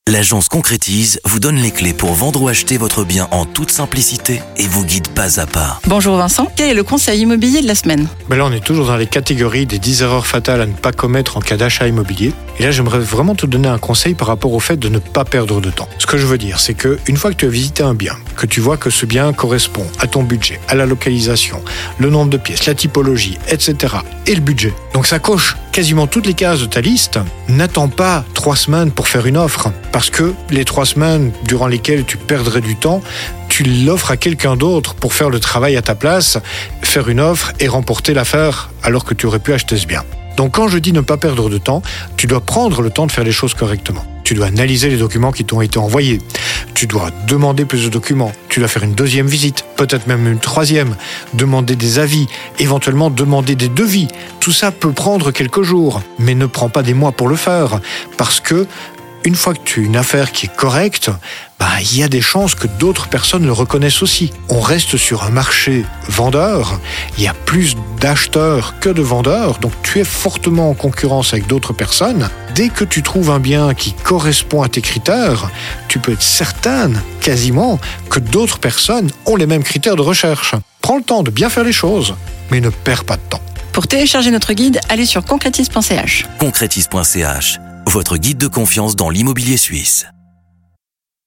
L'agence Concrétise vous donne les clés pour vendre ou acheter votre bien en toute simplicité et vous guide pas à pas. Bonjour Vincent, quel est le conseil immobilier de la semaine ? Là, on est toujours dans les catégories des 10 erreurs fatales à ne pas commettre en cas d'achat immobilier. Et là, j'aimerais vraiment te donner un conseil par rapport au fait de ne pas perdre de temps. Ce que je veux dire, c'est qu'une fois que tu as visité un bien, que tu vois que ce bien correspond à ton budget, à la localisation, le nombre de pièces, la typologie, etc. et le budget. Donc ça coche quasiment toutes les cases de ta liste. N'attends pas 3 semaines pour faire une offre. Parce que les 3 semaines durant lesquelles tu perdrais du temps, tu l'offres à quelqu'un d'autre pour faire le travail à ta place, faire une offre et remporter l'affaire alors que tu aurais pu acheter ce bien. Donc quand je dis ne pas perdre de temps, tu dois prendre le temps de faire les choses correctement. Tu dois analyser les documents qui t'ont été envoyés. Tu dois demander plus de documents. Tu dois faire une 2e visite, peut-être même une 3e. Demander des avis, éventuellement demander des devis. Tout ça peut prendre quelques jours, mais ne prends pas des mois pour le faire. Parce que une fois que tu as une affaire qui est correcte, il y a des chances que d'autres personnes le reconnaissent aussi. On reste sur un marché vendeur, il y a plus d'acheteurs que de vendeurs, donc tu es fortement en concurrence avec d'autres personnes. Dès que tu trouves un bien qui correspond à tes critères, tu peux être certaine, quasiment, que d'autres personnes ont les mêmes critères de recherche. Prends le temps de bien faire les choses, mais ne perds pas de temps. Pour télécharger notre guide, allez sur concrétise.ch. Concrétise.ch, votre guide de confiance dans l'immobilier suisse.